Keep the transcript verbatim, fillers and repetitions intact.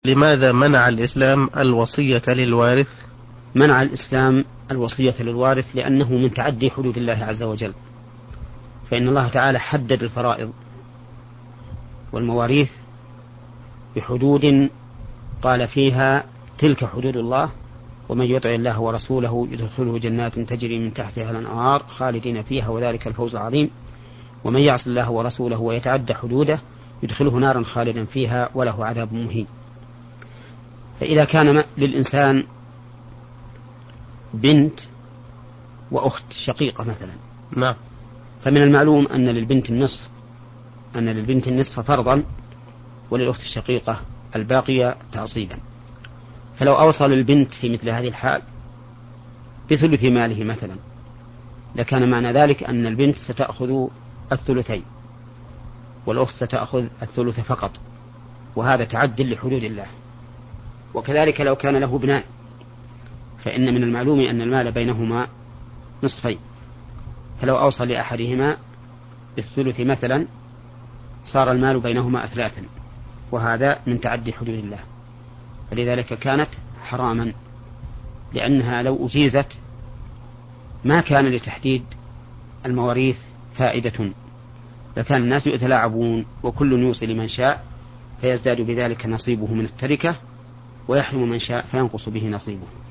لماذا منع الإسلام الوصية للوارث؟ منع الإسلام الوصية للوارث لأنه من تعدي حدود الله عز وجل، فإن الله تعالى حدد الفرائض والمواريث بحدود قال فيها تلك حدود الله، ومن يطع الله ورسوله يدخله جنات تجري من تحتها الأنهار خالدين فيها وذلك الفوز العظيم، ومن يعص الله ورسوله ويتعدى حدوده يدخله نارا خالدا فيها وله عذاب مهين. فإذا كان للإنسان بنت وأخت شقيقة مثلا، نعم، فمن المعلوم أن للبنت النصف أن للبنت النصف فرضا، وللأخت الشقيقة الباقية تعصيبا. فلو أوصل البنت في مثل هذه الحال بثلث ماله مثلا، لكان معنى ذلك أن البنت ستأخذ الثلثين والأخت ستأخذ الثلث فقط، وهذا تعد لحدود الله. وكذلك لو كان له ابنان، فإن من المعلوم أن المال بينهما نصفين، فلو أوصى لأحدهما بالثلث مثلا صار المال بينهما أثلاثا، وهذا من تعدي حدود الله، فلذلك كانت حراما، لأنها لو أجيزت ما كان لتحديد المواريث فائدة، لكان الناس يتلاعبون وكل يوصي لمن شاء فيزداد بذلك نصيبه من التركة، ويحرم من شاء فينقص به نصيبه.